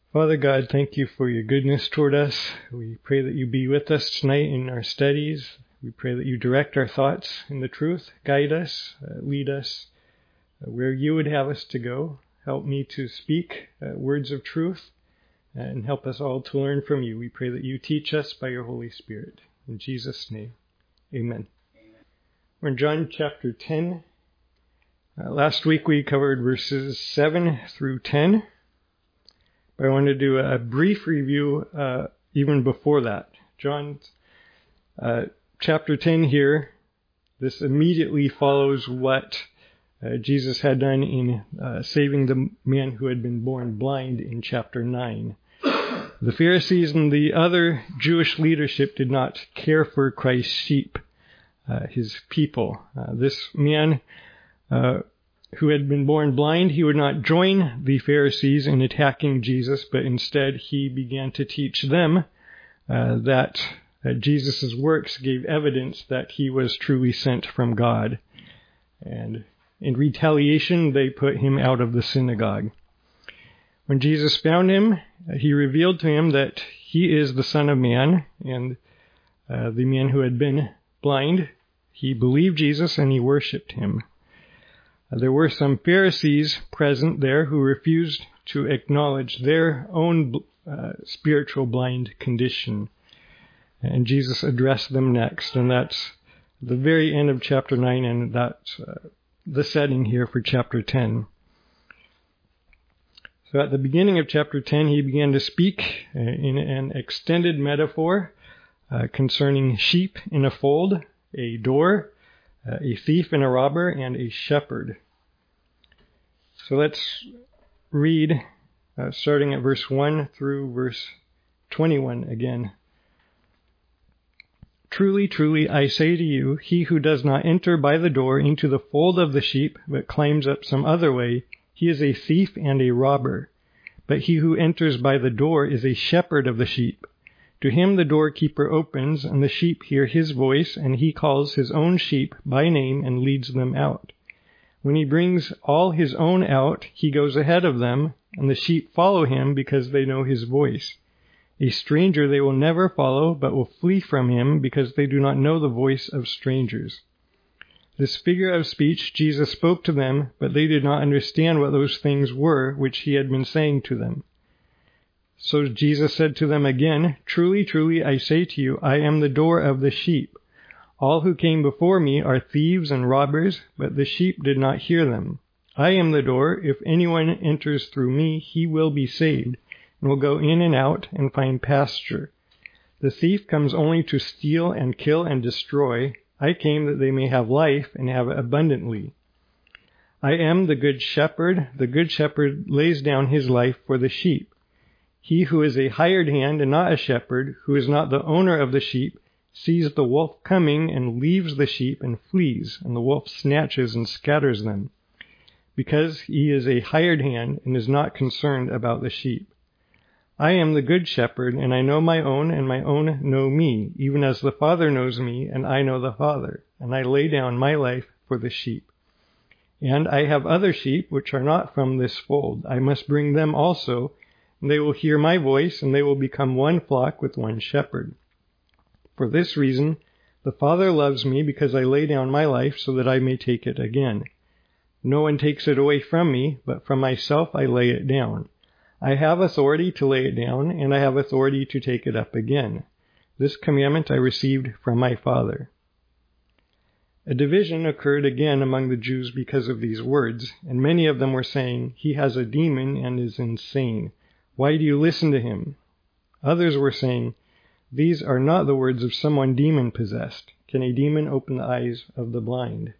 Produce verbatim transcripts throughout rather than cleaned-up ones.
Father God, thank you for your goodness toward us. We pray that you be with us tonight in our studies. We pray that you direct our thoughts in the truth, guide us, uh, lead us uh, where you would have us to go. Help me to speak uh, words of truth uh, and help us all to learn from you. We pray that you teach us by your Holy Spirit. In Jesus' name, amen. Amen. We're in John chapter ten. Uh, last week we covered verses seven through ten. But I want to do a brief review uh, even before that. John uh, chapter ten here, this immediately follows what uh, Jesus had done in uh, saving the man who had been born blind in chapter nine. The Pharisees and the other Jewish leadership did not care for Christ's sheep, uh, his people. Uh, this man uh, who had been born blind, he would not join the Pharisees in attacking Jesus, but instead he began to teach them uh, that uh, Jesus' works gave evidence that he was truly sent from God. And in retaliation, they put him out of the synagogue. When Jesus found him, he revealed to him that he is the Son of Man, and uh, the man who had been blind, he believed Jesus and he worshipped him. There were some Pharisees present there who refused to acknowledge their own uh, spiritual blind condition. And Jesus addressed them next. And that's the very end of chapter nine, and that's uh, the setting here for chapter ten. So at the beginning of chapter ten, he began to speak uh, in an extended metaphor uh, concerning sheep in a fold, a door, Uh, a thief and a robber, and a shepherd. So let's read uh, starting at verse one through verse twenty-one again. Truly, truly, I say to you, he who does not enter by the door into the fold of the sheep, but climbs up some other way, he is a thief and a robber. But he who enters by the door is a shepherd of the sheep. To him the doorkeeper opens, and the sheep hear his voice, and he calls his own sheep by name and leads them out. When he brings all his own out, he goes ahead of them, and the sheep follow him because they know his voice. A stranger they will never follow, but will flee from him because they do not know the voice of strangers. This figure of speech Jesus spoke to them, but they did not understand what those things were which he had been saying to them. So Jesus said to them again, Truly, truly, I say to you, I am the door of the sheep. All who came before me are thieves and robbers, but the sheep did not hear them. I am the door. If anyone enters through me, he will be saved, and will go in and out and find pasture. The thief comes only to steal and kill and destroy. I came that they may have life and have it abundantly. I am the good shepherd. The good shepherd lays down his life for the sheep. He who is a hired hand and not a shepherd, who is not the owner of the sheep, sees the wolf coming and leaves the sheep and flees, and the wolf snatches and scatters them, because he is a hired hand and is not concerned about the sheep. I am the good shepherd, and I know my own, and my own know me, even as the Father knows me, and I know the Father, and I lay down my life for the sheep. And I have other sheep which are not from this fold. I must bring them also, and they will hear my voice, and they will become one flock with one shepherd. For this reason, the Father loves me, because I lay down my life so that I may take it again. No one takes it away from me, but from myself I lay it down. I have authority to lay it down, and I have authority to take it up again. This commandment I received from my Father. A division occurred again among the Jews because of these words, and many of them were saying, He has a demon and is insane. Why do you listen to him? Others were saying, These are not the words of someone demon-possessed. Can a demon open the eyes of the blind?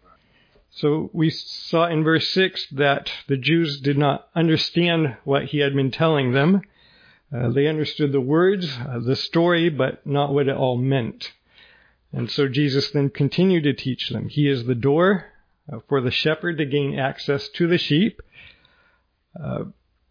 So we saw in verse six that the Jews did not understand what he had been telling them. Uh, they understood the words, uh, the story, but not what it all meant. And so Jesus then continued to teach them. He is the door uh, for the shepherd to gain access to the sheep. Uh,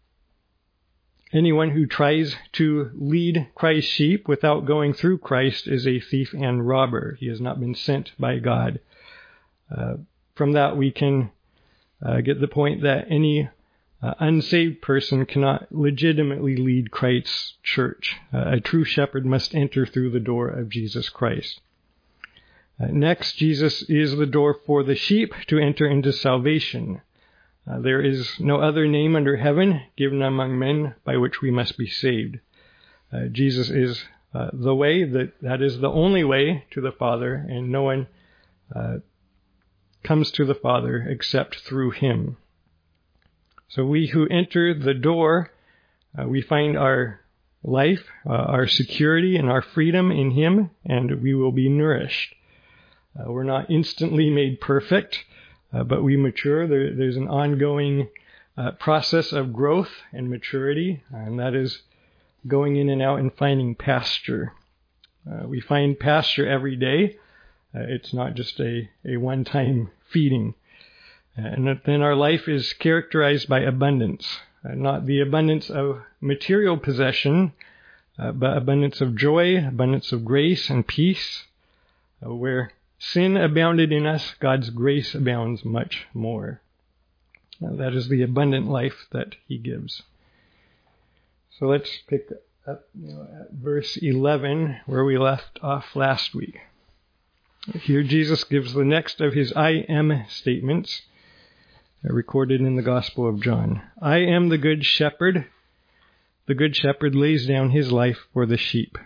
Anyone who tries to lead Christ's sheep without going through Christ is a thief and robber. He has not been sent by God. Uh, from that, we can uh, get the point that any Uh, unsaved person cannot legitimately lead Christ's church. Uh, a true shepherd must enter through the door of Jesus Christ. Uh, next, Jesus is the door for the sheep to enter into salvation. Uh, there is no other name under heaven given among men by which we must be saved. Uh, Jesus is uh, the way, that, that is the only way to the Father, and no one uh, comes to the Father except through him. So we who enter the door, uh, we find our life, uh, our security, and our freedom in him, and we will be nourished. Uh, we're not instantly made perfect, uh, but we mature. There, there's an ongoing uh, process of growth and maturity, and that is going in and out and finding pasture. Uh, we find pasture every day. Uh, it's not just a, a one-time feeding. And then our life is characterized by abundance, uh, not the abundance of material possession, uh, but abundance of joy, abundance of grace and peace. Uh, where sin abounded in us, God's grace abounds much more. Uh, that is the abundant life that he gives. So let's pick up you know, at verse eleven, where we left off last week. Here Jesus gives the next of his I am statements, recorded in the Gospel of John. I am the good shepherd. The good shepherd lays down his life for the sheep.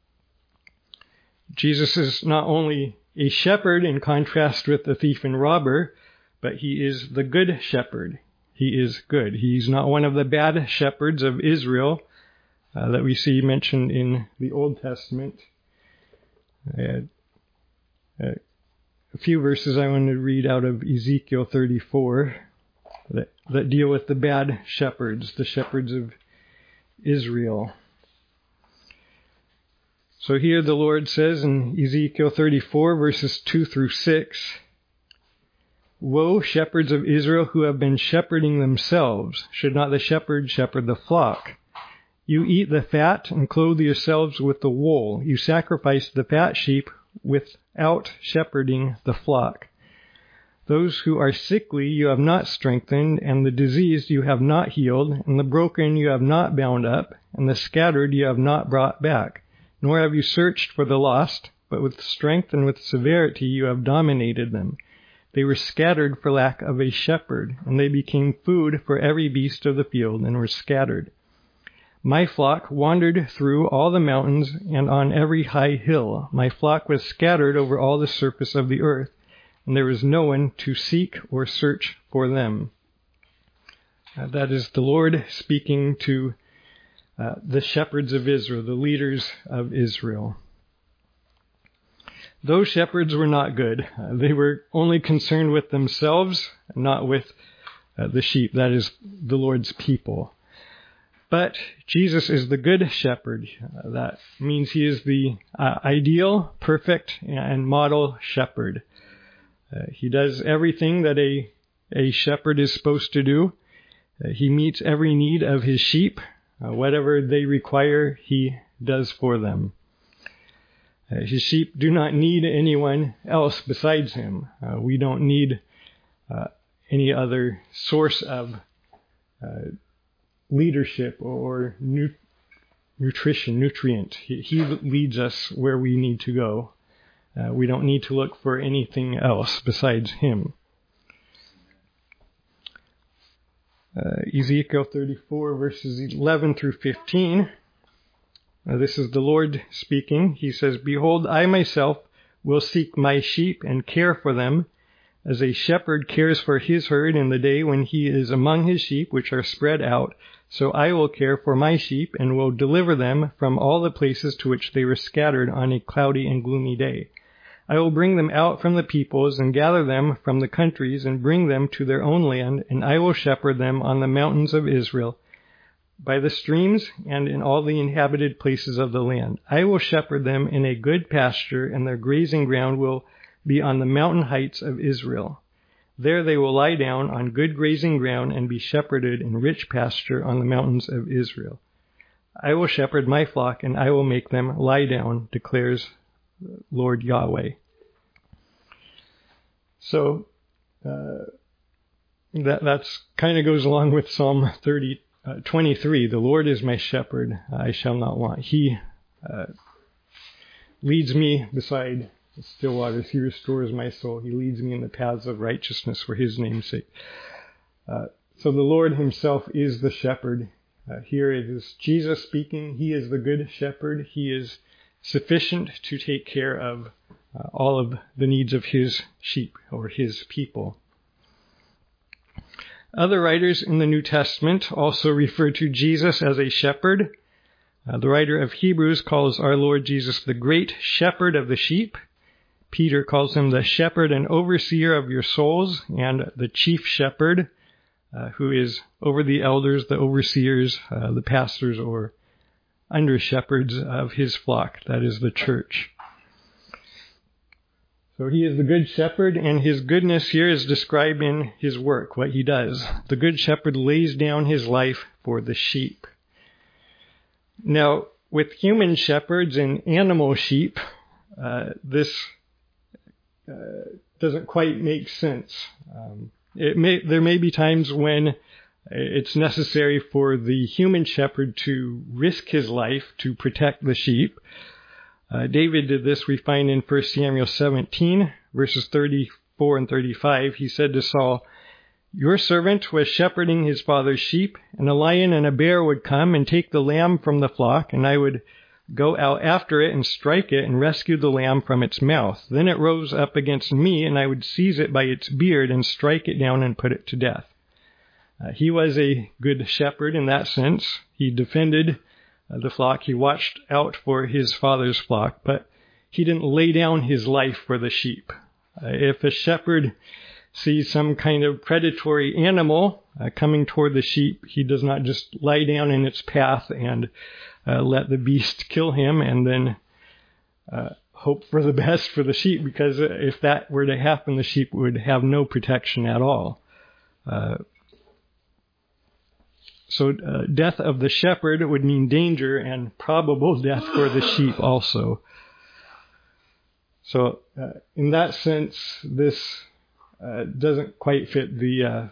Jesus is not only a shepherd in contrast with the thief and robber, but he is the good shepherd. He is good. He's not one of the bad shepherds of Israel uh, that we see mentioned in the Old Testament. Uh, uh, a few verses I want to read out of Ezekiel thirty-four that, that deal with the bad shepherds, the shepherds of Israel. So here the Lord says in Ezekiel thirty-four, verses two through six, Woe, shepherds of Israel who have been shepherding themselves. Should not the shepherd shepherd the flock? You eat the fat and clothe yourselves with the wool. You sacrifice the fat sheep without shepherding the flock. Those who are sickly you have not strengthened, and the diseased you have not healed, and the broken you have not bound up, and the scattered you have not brought back. Nor have you searched for the lost, but with strength and with severity you have dominated them. They were scattered for lack of a shepherd, and they became food for every beast of the field, and were scattered. My flock wandered through all the mountains and on every high hill. My flock was scattered over all the surface of the earth, and there was no one to seek or search for them. Uh, that is the Lord speaking to uh, the shepherds of Israel, the leaders of Israel. Those shepherds were not good. Uh, they were only concerned with themselves, not with uh, the sheep. That is the Lord's people. But Jesus is the good shepherd. Uh, that means he is the uh, ideal, perfect, and model shepherd. Uh, he does everything that a, a shepherd is supposed to do. Uh, he meets every need of his sheep. Uh, whatever they require, he does for them. Uh, his sheep do not need anyone else besides him. Uh, we don't need uh, any other source of uh, leadership or nu- nutrition, nutrient. He, he leads us where we need to go. Uh, we don't need to look for anything else besides him. Uh, Ezekiel thirty-four, verses eleven through fifteen. Uh, this is the Lord speaking. He says, Behold, I myself will seek my sheep and care for them, as a shepherd cares for his herd in the day when he is among his sheep which are spread out. So I will care for my sheep and will deliver them from all the places to which they were scattered on a cloudy and gloomy day. I will bring them out from the peoples and gather them from the countries and bring them to their own land, and I will shepherd them on the mountains of Israel, by the streams and in all the inhabited places of the land. I will shepherd them in a good pasture, and their grazing ground will be on the mountain heights of Israel. There they will lie down on good grazing ground and be shepherded in rich pasture on the mountains of Israel. I will shepherd my flock, and I will make them lie down, declares Lord Yahweh. So, uh, that that's kind of goes along with Psalm thirty, uh, twenty-three. The Lord is my shepherd, I shall not want. He uh, leads me beside the still waters. He restores my soul. He leads me in the paths of righteousness for his name's sake. Uh, so the Lord himself is the shepherd. Uh, here it is Jesus speaking. He is the good shepherd. He is sufficient to take care of uh, all of the needs of his sheep or his people. Other writers in the New Testament also refer to Jesus as a shepherd. Uh, the writer of Hebrews calls our Lord Jesus the great shepherd of the sheep. Peter calls him the shepherd and overseer of your souls, and the chief shepherd, uh, who is over the elders, the overseers, uh, the pastors or under shepherds of his flock, that is the church. So he is the good shepherd, and his goodness here is described in his work, what he does. The good shepherd lays down his life for the sheep. Now, with human shepherds and animal sheep, uh, this uh, doesn't quite make sense. Um, it may, there may be times when it's necessary for the human shepherd to risk his life to protect the sheep. Uh, David did this, we find in First Samuel seventeen, verses thirty-four and thirty-five. He said to Saul, "Your servant was shepherding his father's sheep, and a lion and a bear would come and take the lamb from the flock, and I would go out after it and strike it and rescue the lamb from its mouth. Then it rose up against me, and I would seize it by its beard and strike it down and put it to death." Uh, he was a good shepherd in that sense. He defended uh, the flock. He watched out for his father's flock, but he didn't lay down his life for the sheep. Uh, if a shepherd sees some kind of predatory animal uh, coming toward the sheep, he does not just lie down in its path and uh, let the beast kill him and then uh, hope for the best for the sheep, because if that were to happen, the sheep would have no protection at all. Uh, so uh, death of the shepherd would mean danger and probable death for the sheep also. So uh, in that sense, this Uh, doesn't quite fit the uh,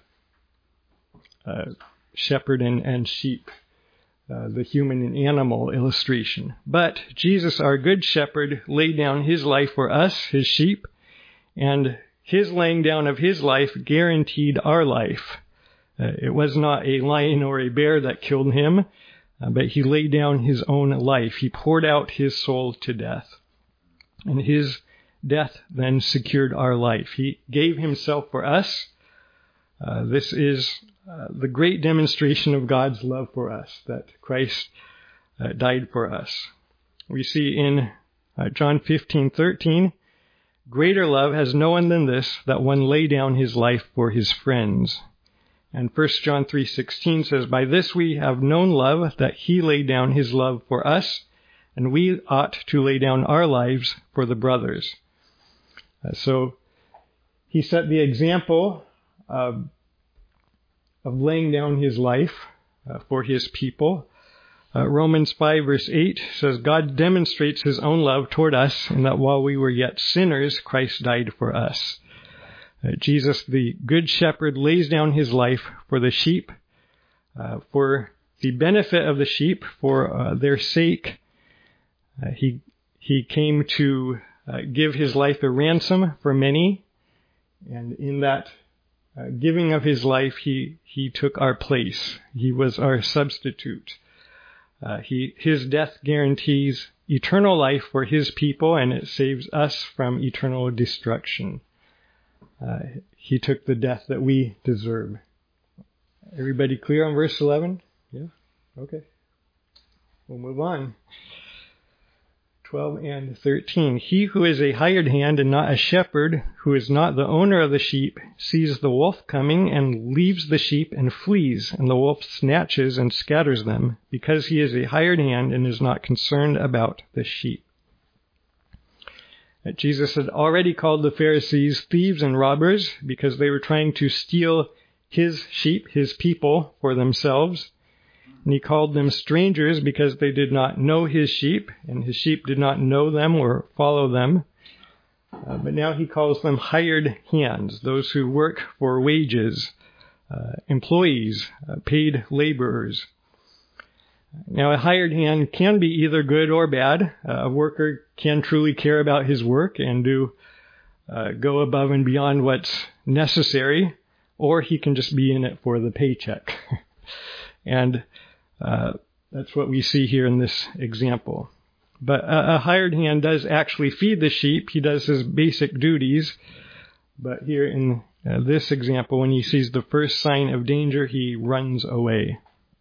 uh, shepherd and, and sheep, uh, the human and animal illustration. But Jesus, our good shepherd, laid down his life for us, his sheep, and his laying down of his life guaranteed our life. Uh, it was not a lion or a bear that killed him, uh, but he laid down his own life. He poured out his soul to death. And his death then secured our life. He gave himself for us. Uh, this is uh, the great demonstration of God's love for us, that Christ uh, died for us. We see in uh, John fifteen thirteen, "Greater love has no one than this, that one lay down his life for his friends." And First John three sixteen says, "By this we have known love, that he laid down his love for us, and we ought to lay down our lives for the brothers." Uh, so he set the example uh, of laying down his life uh, for his people. Uh, Romans five verse eight says, "God demonstrates his own love toward us, in that while we were yet sinners, Christ died for us." Uh, Jesus, the good shepherd, lays down his life for the sheep, uh, for the benefit of the sheep, for uh, their sake. Uh, he he came to Uh, give his life a ransom for many, and in that uh, giving of his life, he he took our place. He was our substitute. Uh, he his death guarantees eternal life for his people, and it saves us from eternal destruction. Uh, he took the death that we deserve. Everybody clear on verse eleven? Yeah? Okay. We'll move on. twelve and thirteen. "He who is a hired hand and not a shepherd, who is not the owner of the sheep, sees the wolf coming and leaves the sheep and flees, and the wolf snatches and scatters them, because he is a hired hand and is not concerned about the sheep." Jesus had already called the Pharisees thieves and robbers because they were trying to steal his sheep, his people, for themselves. And he called them strangers because they did not know his sheep, and his sheep did not know them or follow them. Uh, but now he calls them hired hands, those who work for wages, uh, employees, uh, paid laborers. Now, a hired hand can be either good or bad. Uh, a worker can truly care about his work and do uh, go above and beyond what's necessary, or he can just be in it for the paycheck. and uh, that's what we see here in this example. But a, a hired hand does actually feed the sheep. He does his basic duties. But here in uh, this example, when he sees the first sign of danger, he runs away.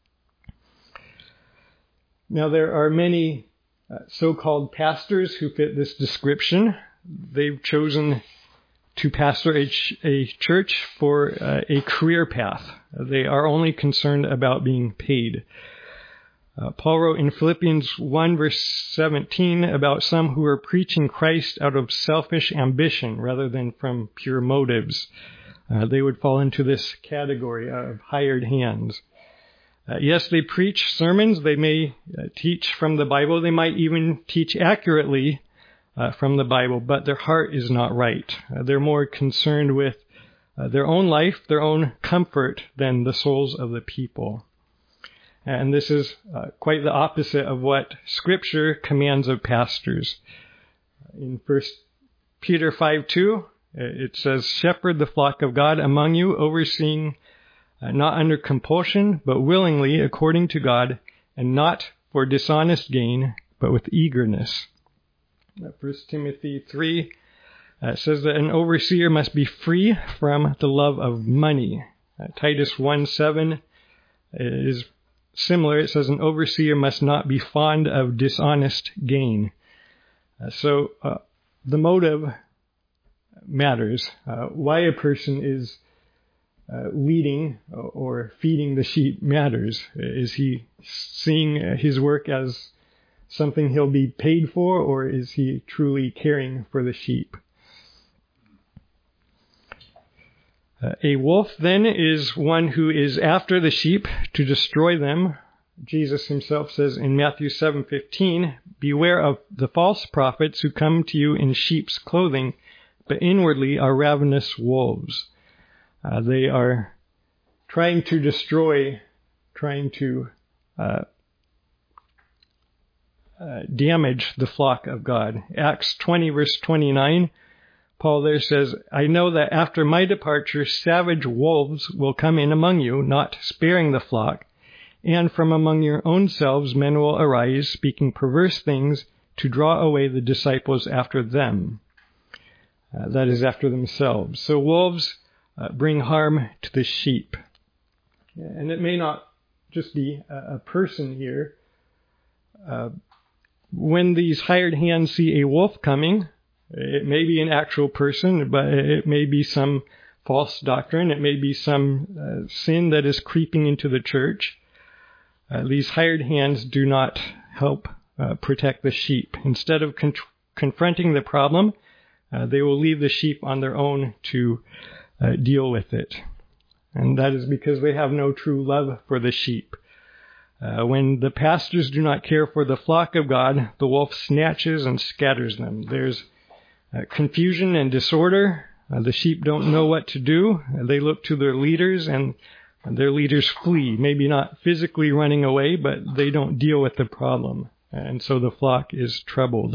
Now, there are many uh, so-called pastors who fit this description. They've chosen to pastor a, ch- a church for uh, a career path. They are only concerned about being paid. Uh, Paul wrote in Philippians one verse seventeen about some who are preaching Christ out of selfish ambition rather than from pure motives. Uh, they would fall into this category of hired hands. Uh, yes, they preach sermons. They may uh, teach from the Bible. They might even teach accurately uh, from the Bible, but their heart is not right. Uh, they're more concerned with uh, their own life, their own comfort than the souls of the people. And this is uh, quite the opposite of what Scripture commands of pastors. In First Peter five two, it says, "Shepherd the flock of God among you, overseeing uh, not under compulsion, but willingly according to God, and not for dishonest gain, but with eagerness." First Timothy three uh, says that an overseer must be free from the love of money. Uh, Titus one seven is similar. It says an overseer must not be fond of dishonest gain. Uh, so uh, the motive matters. Uh, why a person is uh, leading or feeding the sheep matters. Is he seeing his work as something he'll be paid for, or is he truly caring for the sheep? Uh, a wolf, then, is one who is after the sheep to destroy them. Jesus himself says in Matthew seven fifteen, "Beware of the false prophets who come to you in sheep's clothing, but inwardly are ravenous wolves." Uh, they are trying to destroy, trying to uh, uh, damage the flock of God. Acts twenty verse twenty-nine, Paul there says, "I know that after my departure, savage wolves will come in among you, not sparing the flock. And from among your own selves men will arise, speaking perverse things, to draw away the disciples after them." Uh, that is, after themselves. So wolves uh, bring harm to the sheep. And it may not just be a, a person here. Uh, when these hired hands see a wolf coming, it may be an actual person, but it may be some false doctrine. It may be some uh, sin that is creeping into the church. Uh, these hired hands do not help uh, protect the sheep. Instead of con- confronting the problem, uh, they will leave the sheep on their own to uh, deal with it. And that is because they have no true love for the sheep. Uh, when the pastors do not care for the flock of God, the wolf snatches and scatters them. There's uh, confusion and disorder. Uh, the sheep don't know what to do. Uh, they look to their leaders, and their leaders flee, maybe not physically running away, but they don't deal with the problem. And so the flock is troubled.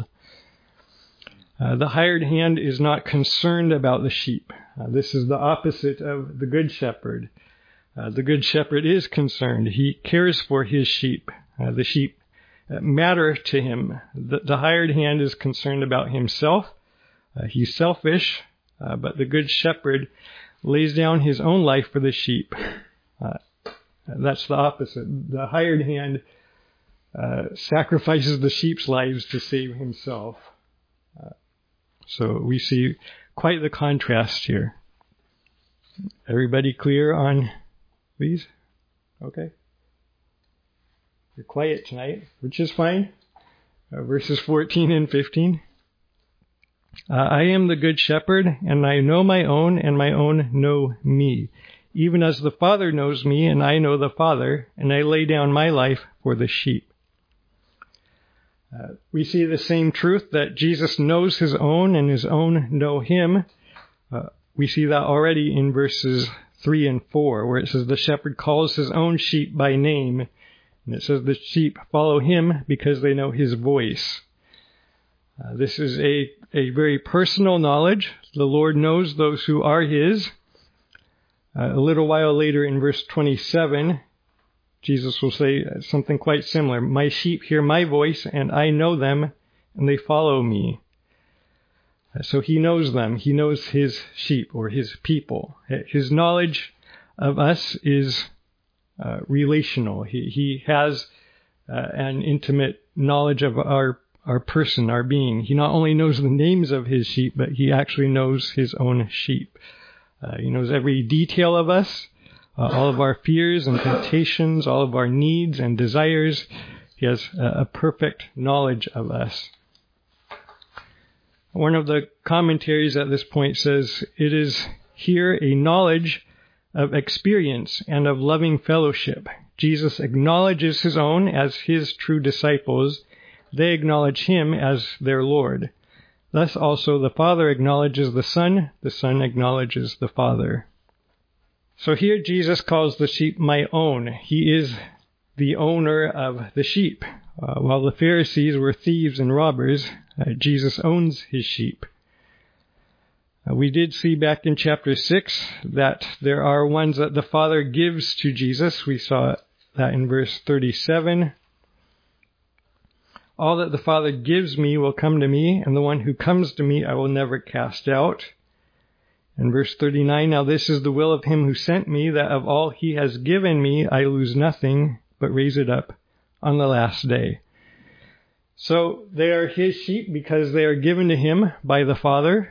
Uh, the hired hand is not concerned about the sheep. Uh, this is the opposite of the good shepherd. Uh, the good shepherd is concerned. He cares for his sheep. Uh, the sheep uh, matter to him. The, the hired hand is concerned about himself. Uh, he's selfish, uh, but the good shepherd lays down his own life for the sheep. Uh, that's the opposite. The hired hand uh, sacrifices the sheep's lives to save himself. Uh, so we see quite the contrast here. Everybody clear on these? Okay. You're quiet tonight, which is fine. Uh, verses fourteen and fifteen. Uh, "I am the good shepherd, and I know my own, and my own know me. Even as the Father knows me, and I know the Father, and I lay down my life for the sheep." Uh, we see the same truth that Jesus knows his own, and his own know him. Uh, we see that already in verses three and four, where it says the shepherd calls his own sheep by name. And it says the sheep follow him because they know his voice. Uh, this is a, a very personal knowledge. The Lord knows those who are his. Uh, a little while later in verse twenty-seven, Jesus will say something quite similar. My sheep hear my voice, and I know them, and they follow me. Uh, so he knows them. He knows his sheep or his people. His knowledge of us is uh, relational. He, he has uh, an intimate knowledge of our our person, our being. He not only knows the names of his sheep, but he actually knows his own sheep. Uh, he knows every detail of us, uh, all of our fears and temptations, all of our needs and desires. He has a, a perfect knowledge of us. One of the commentaries at this point says, it is here a knowledge of experience and of loving fellowship. Jesus acknowledges his own as his true disciples. They acknowledge him as their Lord. Thus also the Father acknowledges the Son, the Son acknowledges the Father. So here Jesus calls the sheep my own. He is the owner of the sheep. Uh, while the Pharisees were thieves and robbers, uh, Jesus owns his sheep. Uh, we did see back in chapter six that there are ones that the Father gives to Jesus. We saw that in verse thirty-seven. All that the Father gives me will come to me, and the one who comes to me I will never cast out. In verse thirty-nine, now this is the will of him who sent me, that of all he has given me I lose nothing, but raise it up on the last day. So they are his sheep because they are given to him by the Father,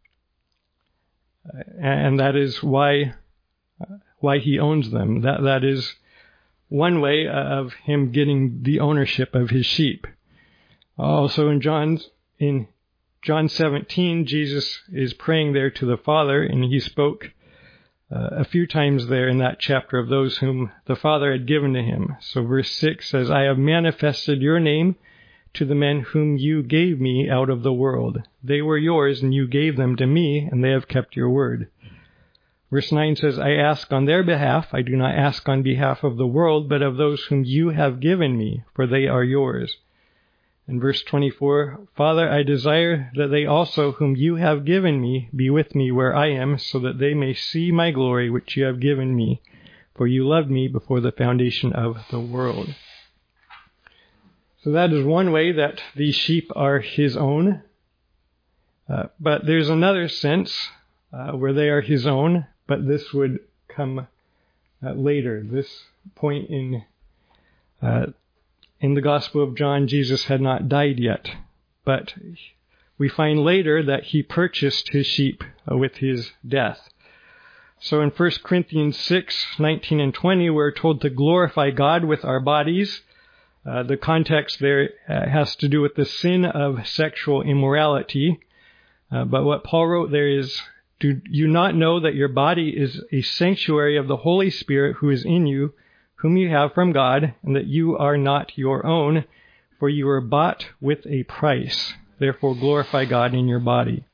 and that is why why he owns them. That that is one way of him getting the ownership of his sheep. Also in John's, in John seventeen, Jesus is praying there to the Father, and he spoke uh, a few times there in that chapter of those whom the Father had given to him. So verse six says, I have manifested your name to the men whom you gave me out of the world. They were yours, and you gave them to me, and they have kept your word. Verse nine says, I ask on their behalf. I do not ask on behalf of the world, but of those whom you have given me, for they are yours. In verse twenty-four, Father, I desire that they also whom you have given me be with me where I am, so that they may see my glory which you have given me, for you loved me before the foundation of the world. So that is one way that these sheep are his own. Uh, but there's another sense uh, where they are his own, but this would come uh, later. This point in uh, In the Gospel of John, Jesus had not died yet, but we find later that he purchased his sheep with his death. So in First Corinthians six, nineteen and twenty, we're told to glorify God with our bodies. Uh, the context there uh, has to do with the sin of sexual immorality. Uh, but what Paul wrote there is, do you not know that your body is a sanctuary of the Holy Spirit who is in you, whom you have from God, and that you are not your own, for you were bought with a price. Therefore glorify God in your body.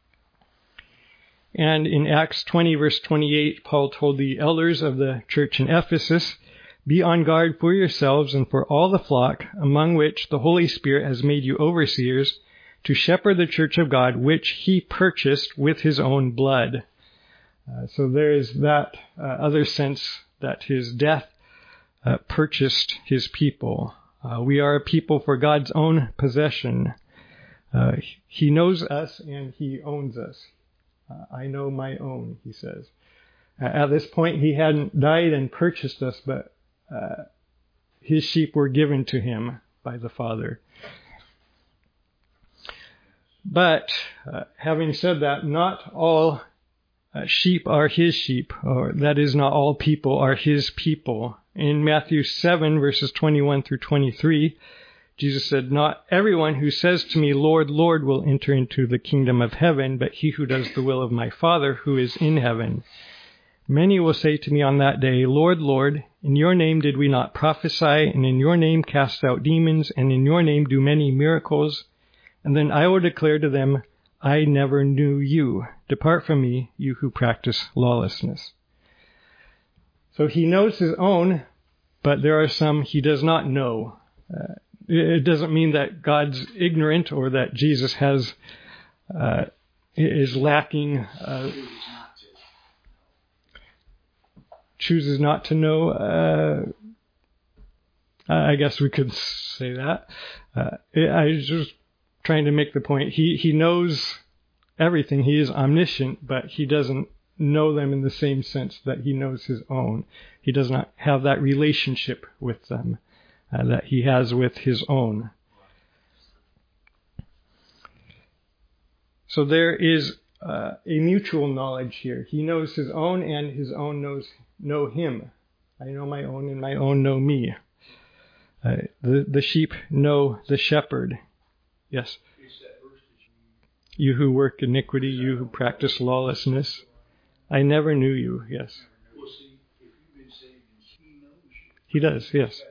And in Acts twenty, verse twenty-eight, Paul told the elders of the church in Ephesus, be on guard for yourselves and for all the flock, among which the Holy Spirit has made you overseers, to shepherd the church of God, which he purchased with his own blood. Uh, so there is that uh, other sense that his death Uh, purchased his people. Uh, we are a people for God's own possession. Uh, he knows us and he owns us. Uh, I know my own, he says. Uh, at this point, he hadn't died and purchased us, but uh, his sheep were given to him by the Father. But uh, having said that, not all uh, sheep are his sheep, or that is, not all people are his people. In Matthew seven, verses twenty-one through twenty-three, Jesus said, not everyone who says to me, Lord, Lord, will enter into the kingdom of heaven, but he who does the will of my Father who is in heaven. Many will say to me on that day, Lord, Lord, in your name did we not prophesy, and in your name cast out demons, and in your name do many miracles? And then I will declare to them, I never knew you. Depart from me, you who practice lawlessness. So he knows his own, but there are some he does not know. Uh, it doesn't mean that God's ignorant or that Jesus has uh, is lacking, uh, chooses not to know. Uh, I guess we could say that. Uh, I was just trying to make the point. He he knows everything. He is omniscient, but he doesn't know them in the same sense that he knows his own. He does not have that relationship with them uh, that he has with his own. So there is uh, a mutual knowledge here. He knows his own, and his own knows know him. I know my own, and my own know me. Uh, the the sheep know the shepherd. Yes. You who work iniquity, you who practice lawlessness, I never knew you. Yes. He does. Yes.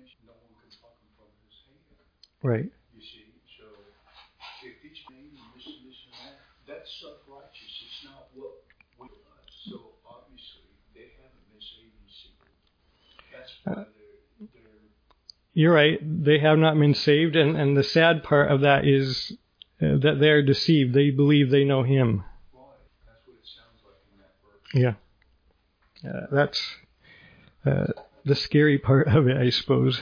Right. Uh, you're right. They have not been saved, and, and the sad part of that is uh, that they are deceived. They believe they know him. That's what it sounds like in that verse. Yeah. Uh, that's uh, the scary part of it, I suppose.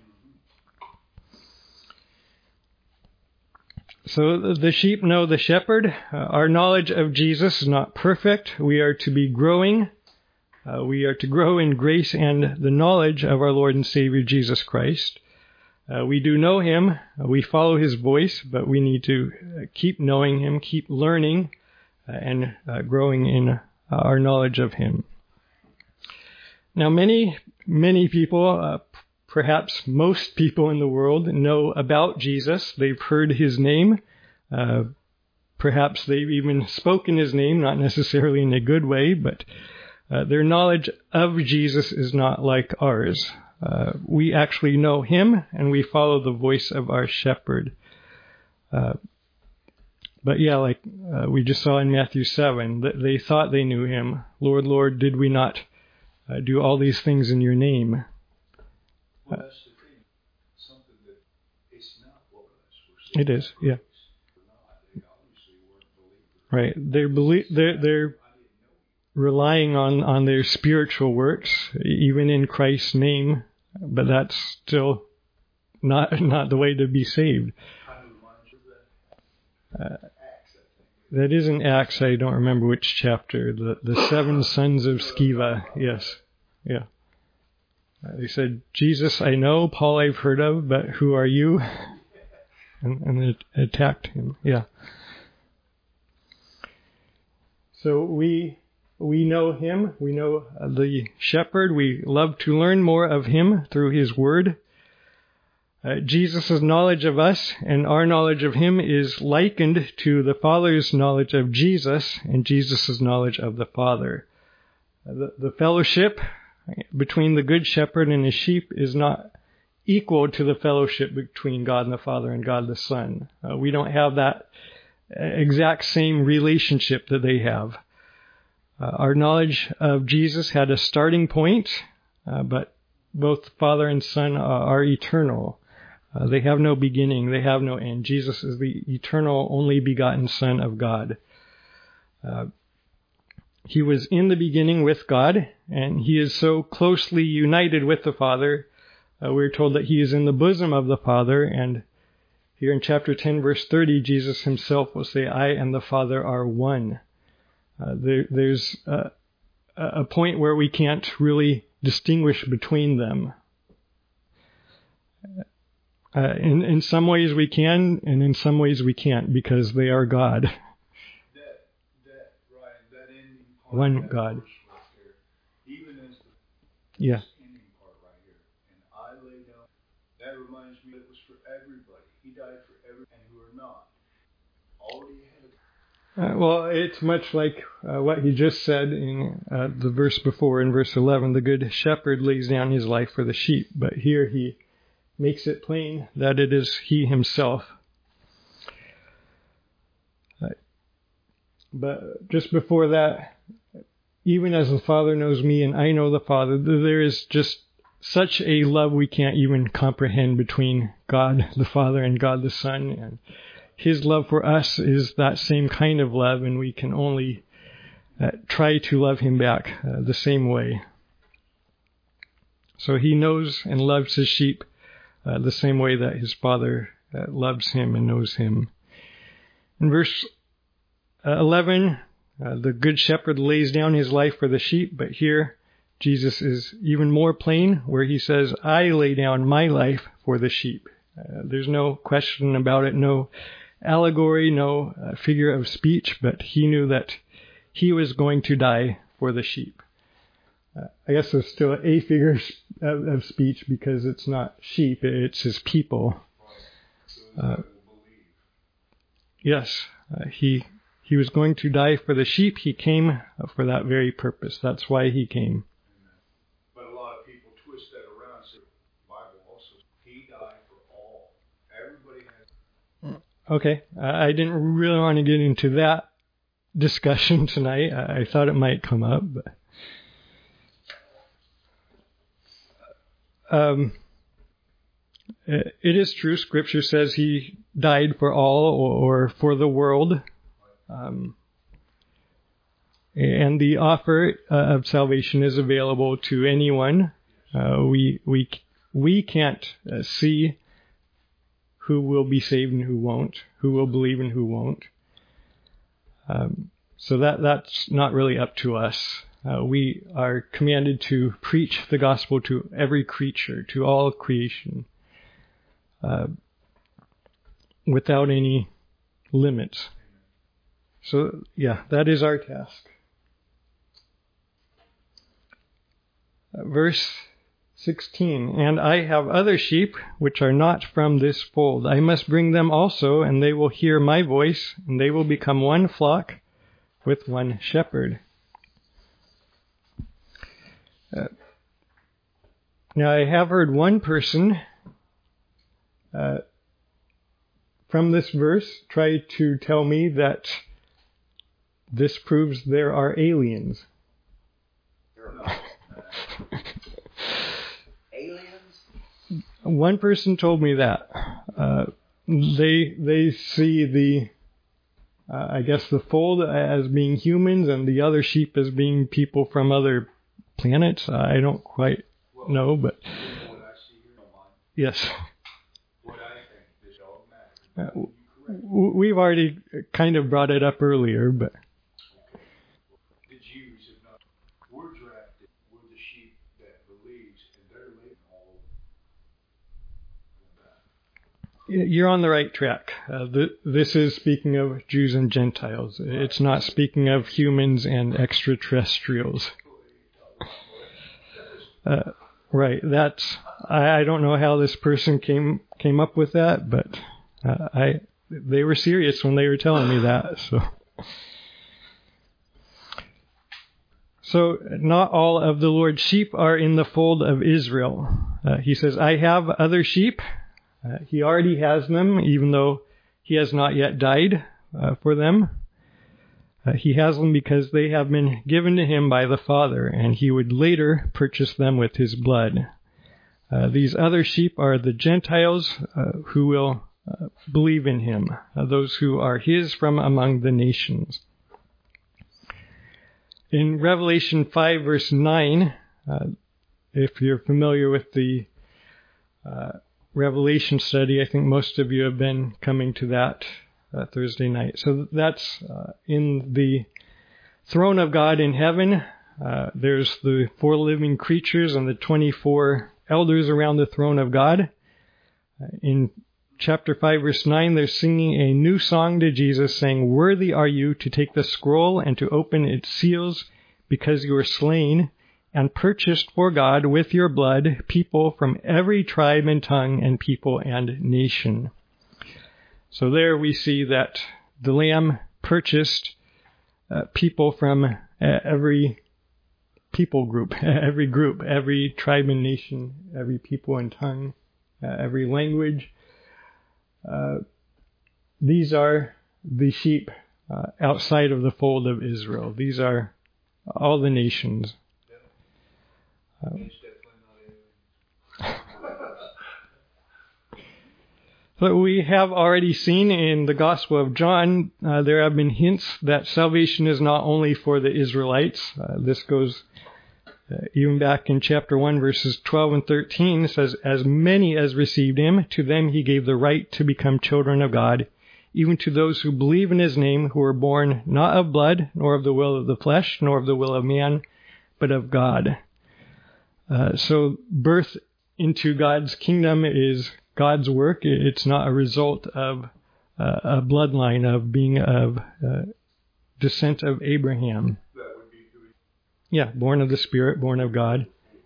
So the sheep know the shepherd. Uh, our knowledge of Jesus is not perfect. We are to be growing. Uh, we are to grow in grace and the knowledge of our Lord and Savior Jesus Christ. Uh, we do know him. Uh, we follow his voice, but we need to uh, keep knowing him, keep learning, uh, and uh, growing in uh, our knowledge of him. Now, many, many people, uh, p- perhaps most people in the world, know about Jesus. They've heard his name. Uh, perhaps they've even spoken his name, not necessarily in a good way, but Uh, their knowledge of Jesus is not like ours. Uh, we actually know him, and we follow the voice of our shepherd. Uh, but yeah, like uh, we just saw in Matthew seven, that they thought they knew him. Lord, Lord, did we not uh, do all these things in your name? Well, that's the thing. Something that it's not what us. We're It is, yeah. They obviously weren't believers. Right. They're, belie- they're, they're relying on, on their spiritual works, even in Christ's name, but that's still not not the way to be saved. Uh, that is in Acts. I don't remember which chapter. The the seven sons of Sceva. Yes, yeah. Uh, they said, Jesus, I know. Paul, I've heard of, but who are you? And, and it attacked him. Yeah. So we. We know him. We know the shepherd. We love to learn more of him through his word. Uh, Jesus' knowledge of us and our knowledge of him is likened to the Father's knowledge of Jesus and Jesus' knowledge of the Father. Uh, the, the fellowship between the good shepherd and his sheep is not equal to the fellowship between God and the Father and God the Son. Uh, we don't have that exact same relationship that they have. Uh, our knowledge of Jesus had a starting point, uh, but both Father and Son are, are eternal. Uh, they have no beginning. They have no end. Jesus is the eternal, only begotten Son of God. Uh, he was in the beginning with God, and he is so closely united with the Father. Uh, we're told that he is in the bosom of the Father, and here in chapter ten, verse thirty, Jesus himself will say, I and the Father are one. Uh, there, there's uh, a point where we can't really distinguish between them. Uh, in, in some ways we can, and in some ways we can't, because they are God. That, that, right, that ending part One of that God. verse right there, even as the Yeah. ending part right here, and I lay down, that reminds me that it was for everybody. He died for everyone who are not. Already had Uh, well, it's much like uh, what he just said in uh, the verse before, in verse eleven. The good shepherd lays down his life for the sheep. But here he makes it plain that it is he himself. Uh, but just before that, even as the Father knows me and I know the Father. There is just such a love we can't even comprehend between God the Father and God the Son. And his love for us is that same kind of love, and we can only uh, try to love him back uh, the same way. So he knows and loves his sheep uh, the same way that his Father uh, loves him and knows him. In verse uh, eleven, uh, the good shepherd lays down his life for the sheep, but here Jesus is even more plain where he says, I lay down my life for the sheep. Uh, there's no question about it, no allegory, no uh, figure of speech, but he knew that he was going to die for the sheep. Uh, I guess there's still a figure of, of speech because it's not sheep, it's his people. Uh, yes, uh, he he was going to die for the sheep. He came for that very purpose. That's why he came. But a lot of people twist that around. So the Bible also, he died for all. Everybody has. Okay, I didn't really want to get into that discussion tonight. I thought it might come up, but um, it is true. Scripture says he died for all, or, or for the world, um, and the offer uh, of salvation is available to anyone. Uh, we we we can't uh, see who will be saved and who won't, who will believe and who won't. Um, so that that's not really up to us. Uh, we are commanded to preach the gospel to every creature, to all creation, uh, without any limits. So, yeah, that is our task. Uh, verse sixteen, and I have other sheep which are not from this fold. I must bring them also, and they will hear my voice, and they will become one flock with one shepherd. Uh, now, I have heard one person uh, from this verse try to tell me that this proves there are aliens. Aliens? One person told me that. Uh, they they see the, uh, I guess, the fold as being humans and the other sheep as being people from other planets. I don't quite well, know, but what I see here on mine, yes. what I think, this all matters. Uh, w- we've already kind of brought it up earlier, but the Jews have not. We're drafted. We're the sheep that believes, and they're living all that. you're on the right track. Uh, th- this is speaking of Jews and Gentiles. It's not speaking of humans and extraterrestrials. Uh, right. That's. I, I don't know how this person came came up with that, but uh, I they were serious when they were telling me that. So, so not all of the Lord's sheep are in the fold of Israel. Uh, he says, "I have other sheep." Uh, he already has them, even though he has not yet died uh, for them. Uh, he has them because they have been given to him by the Father, and he would later purchase them with his blood. Uh, these other sheep are the Gentiles uh, who will uh, believe in him, uh, those who are his from among the nations. In Revelation five, verse nine, uh, if you're familiar with the uh, Revelation study, I think most of you have been coming to that Uh, Thursday night. So that's uh, in the throne of God in heaven. Uh, there's the four living creatures and the twenty-four elders around the throne of God. Uh, in chapter five, verse nine, they're singing a new song to Jesus, saying, "Worthy are you to take the scroll and to open its seals, because you were slain and purchased for God with your blood people from every tribe and tongue and people and nation." So there we see that the Lamb purchased uh, people from uh, every people group, every group, every tribe and nation, every people and tongue, uh, every language. Uh, these are the sheep uh, outside of the fold of Israel. These are all the nations. Uh, It's definitely not alien. But we have already seen in the Gospel of John, uh, there have been hints that salvation is not only for the Israelites. Uh, this goes uh, even back in chapter one, verses twelve and thirteen. It says, "As many as received him, to them he gave the right to become children of God, even to those who believe in his name, who were born not of blood, nor of the will of the flesh, nor of the will of man, but of God." Uh, so birth into God's kingdom is God's work. It's not a result of uh, a bloodline of being of uh, descent of Abraham. That would be doing. Yeah, born of the Spirit, born of God.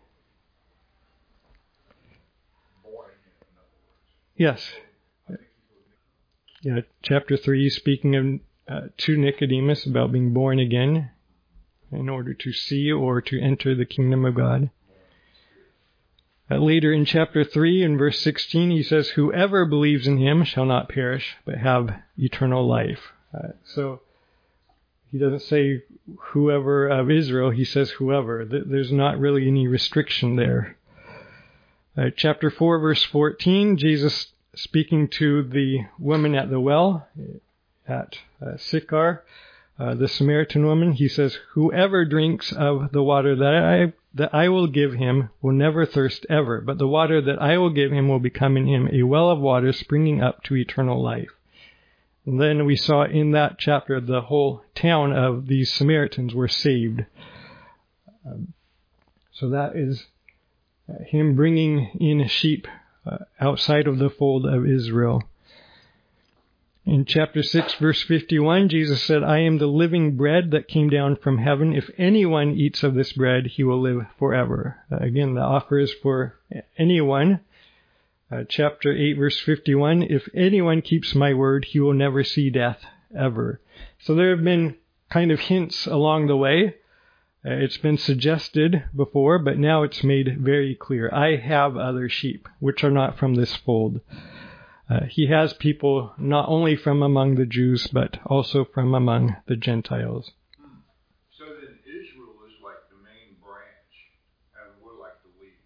Born again, in other words. Yes. I think he would. Yeah, chapter three, speaking of uh, to Nicodemus about being born again in order to see or to enter the kingdom of God. Uh, later in chapter three, in verse sixteen, he says, "Whoever believes in him shall not perish, but have eternal life." Uh, so he doesn't say whoever of Israel, he says whoever. There's not really any restriction there. Uh, chapter four, verse fourteen, Jesus speaking to the woman at the well at uh, Sychar, uh, the Samaritan woman, he says, "Whoever drinks of the water that I that I will give him will never thirst ever, but the water that I will give him will become in him a well of water springing up to eternal life." And then we saw in that chapter the whole town of these Samaritans were saved. Um, so that is uh, him bringing in sheep uh, outside of the fold of Israel. In chapter six, verse fifty-one, Jesus said, "I am the living bread that came down from heaven. If anyone eats of this bread, he will live forever." Uh, again, the offer is for anyone. Uh, chapter eight, verse fifty-one, "If anyone keeps my word, he will never see death ever." So there have been kind of hints along the way. Uh, it's been suggested before, but now it's made very clear. I have other sheep, which are not from this fold. Uh, he has people not only from among the Jews, but also from among the Gentiles. Hmm. So then Israel is like the main branch, and we're like the lead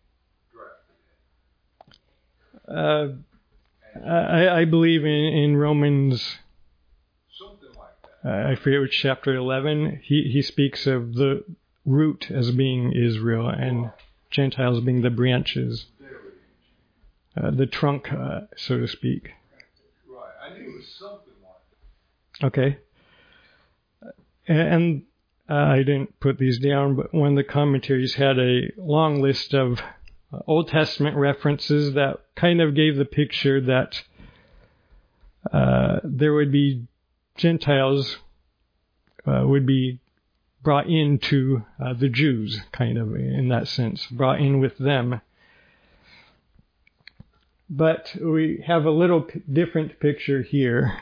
drafted in. Uh, I, I believe in, in Romans, Something like that. uh, I forget which chapter, eleven, he, he speaks of the root as being Israel and Gentiles being the branches. Uh, the trunk, uh, so to speak. Right. I knew it was something like that. Okay. And uh, I didn't put these down, but one of the commentaries had a long list of uh, Old Testament references that kind of gave the picture that uh, there would be Gentiles uh, would be brought into uh, the Jews, kind of in that sense, brought in with them. But we have a little p- different picture here.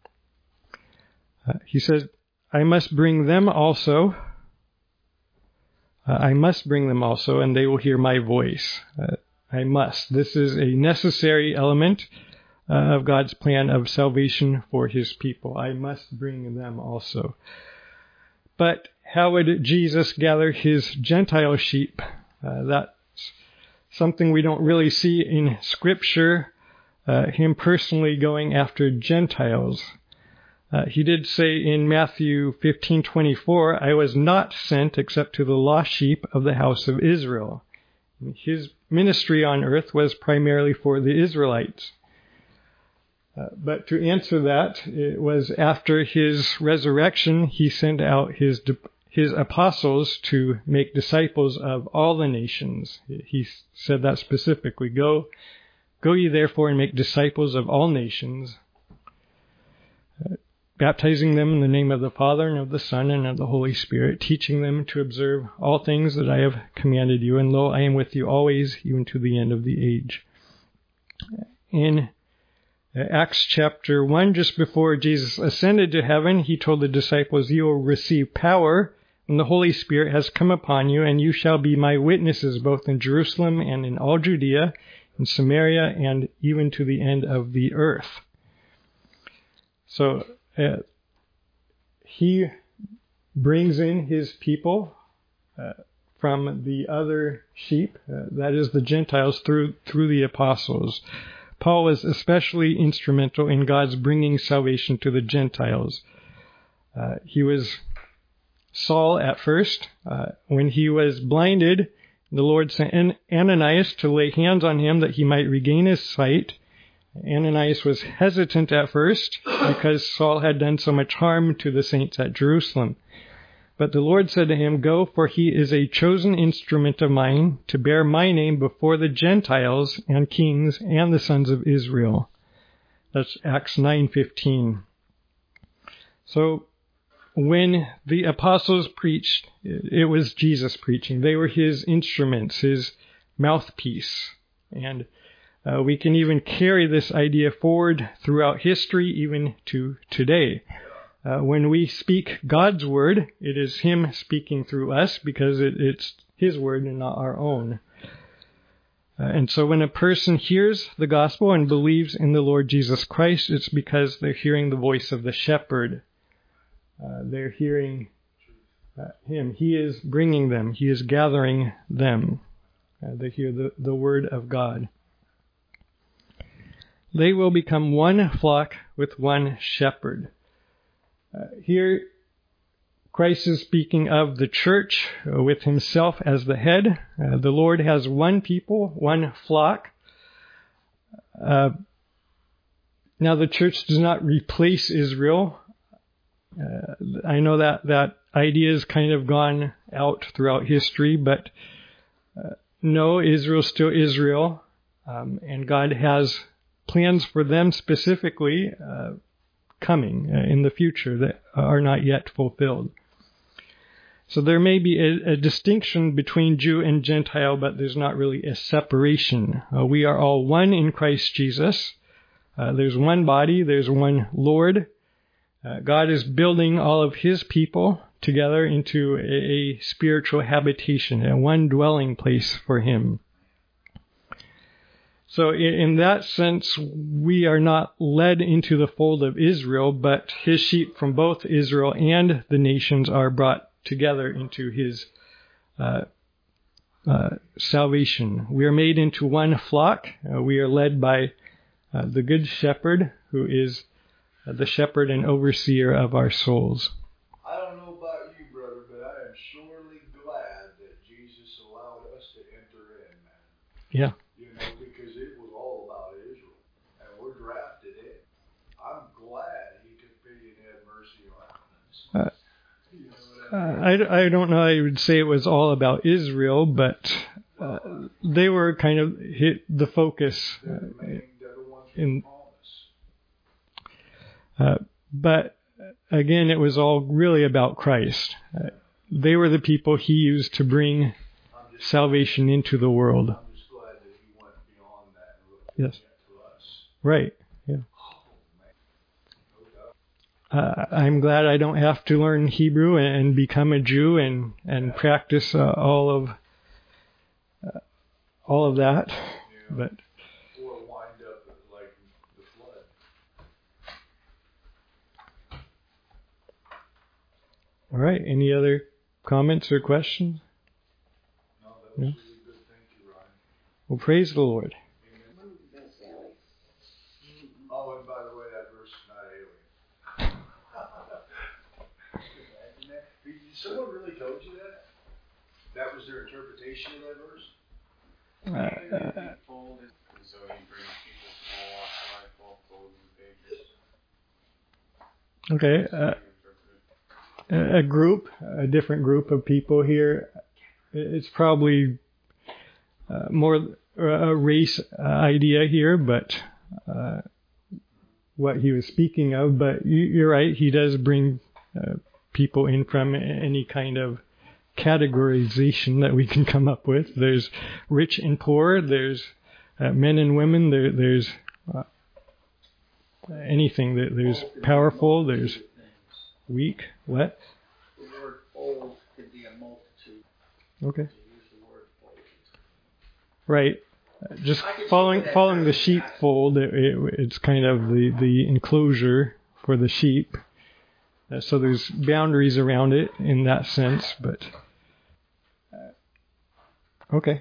Uh, he says, "I must bring them also. Uh, I must bring them also, and they will hear my voice." Uh, I must. This is a necessary element uh, of God's plan of salvation for his people. I must bring them also. But how would Jesus gather his Gentile sheep? Uh, that something we don't really see in Scripture, uh, him personally going after Gentiles. Uh, he did say in Matthew fifteen twenty-four, "I was not sent except to the lost sheep of the house of Israel." His ministry on earth was primarily for the Israelites. Uh, but to answer that, it was after his resurrection, he sent out his his apostles to make disciples of all the nations. He said that specifically. Go, go ye therefore and make disciples of all nations, uh, baptizing them in the name of the Father and of the Son and of the Holy Spirit, teaching them to observe all things that I have commanded you. And lo, I am with you always, even to the end of the age. In Acts chapter one, just before Jesus ascended to heaven, he told the disciples, "You will receive power when the Holy Spirit has come upon you, and you shall be my witnesses both in Jerusalem and in all Judea, in Samaria, and even to the end of the earth." So uh, he brings in his people uh, from the other sheep, uh, that is the Gentiles, through through the apostles. Paul was especially instrumental in God's bringing salvation to the Gentiles. Uh, he was Saul at first. Uh, when he was blinded, the Lord sent Ananias to lay hands on him that he might regain his sight. Ananias was hesitant at first because Saul had done so much harm to the saints at Jerusalem. But the Lord said to him, "Go, for he is a chosen instrument of mine to bear my name before the Gentiles and kings and the sons of Israel." That's Acts nine fifteen. So when the apostles preached, it was Jesus preaching. They were his instruments, his mouthpiece. And uh, we can even carry this idea forward throughout history, even to today. Uh, when we speak God's word, it is him speaking through us because it, it's his word and not our own. Uh, and so when a person hears the gospel and believes in the Lord Jesus Christ, it's because they're hearing the voice of the shepherd. Uh, they're hearing uh, him. He is bringing them. He is gathering them. Uh, they hear the, the word of God. They will become one flock with one shepherd. Uh, here, Christ is speaking of the church uh, with himself as the head. Uh, the Lord has one people, one flock. Uh, now, the church does not replace Israel. Uh, I know that that idea has kind of gone out throughout history, but uh, no, Israel is still Israel, um, and God has plans for them specifically uh, coming uh, in the future that are not yet fulfilled. So there may be a, a distinction between Jew and Gentile, but there's not really a separation. Uh, we are all one in Christ Jesus. Uh, there's one body, there's one Lord. Uh, God is building all of his people together into a, a spiritual habitation, a one dwelling place for him. So in, in that sense, we are not led into the fold of Israel, but his sheep from both Israel and the nations are brought together into his uh, uh, salvation. We are made into one flock. Uh, we are led by uh, the good shepherd, who is uh, the shepherd and overseer of our souls. I don't know about you, brother, but I am surely glad that Jesus allowed us to enter in, man. Yeah. You know, because it was all about Israel, and we're drafted in. I'm glad he took pity and had mercy on us. Uh, you know Uh, I, I don't know, I would say it was all about Israel, but uh, they were kind of hit the focus. Uh, in, uh, but again, it was all really about Christ. Uh, they were the people he used to bring salvation into the world. I'm just glad that he went beyond that and looked Yes. to us. Right, yeah. Uh, I'm glad I don't have to learn Hebrew and, and become a Jew and and practice uh, all of uh, all of that. Yeah. But Or wind up like the flood. all right. Any other comments or questions? No, that was No? really good. Thank you, Ryan. Well, praise the Lord. Oh, and by the way, that verse is not alien. Someone really told you that? That was their interpretation of that verse? Uh, uh, So he brings people from all walks of life, all clothes and pages. okay. Uh, a a group, a different group of people here. It's probably uh, more a race idea here, but uh, what he was speaking of. But you, you're right. He does bring uh, people in from any kind of categorization that we can come up with. There's rich and poor. There's uh, men and women. There, there's uh, anything. There, there's powerful. There's weak. What? The word fold could be a multitude. Okay. To use the word fold. Right. Uh, Just I can see following where that following the comes sheep from. fold. It, it, it's kind of the the enclosure for the sheep. Uh, so there's boundaries around it in that sense, but uh, okay.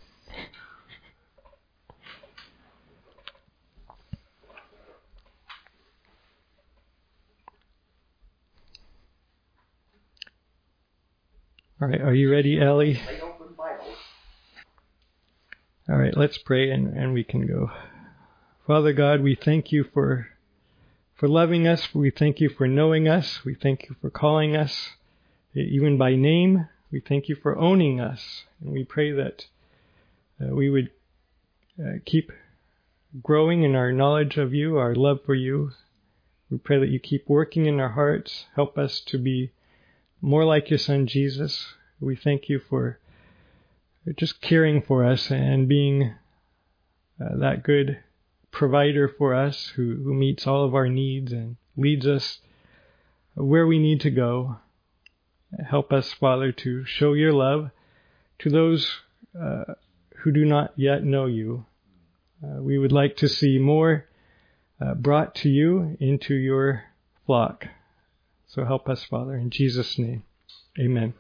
All right, are you ready, Ellie? They open Bibles. All right, let's pray and, and we can go. Father God, we thank you for for loving us. We thank you for knowing us. We thank you for calling us, even by name. We thank you for owning us. And we pray that uh, we would uh, keep growing in our knowledge of you, our love for you. We pray that you keep working in our hearts. Help us to be more like your Son, Jesus. We thank you for just caring for us and being uh, that good provider for us who, who meets all of our needs and leads us where we need to go. Help us, Father, to show your love to those uh, who do not yet know you. Uh, we would like to see more uh, brought to you into your flock. So help us, Father, in Jesus' name. Amen.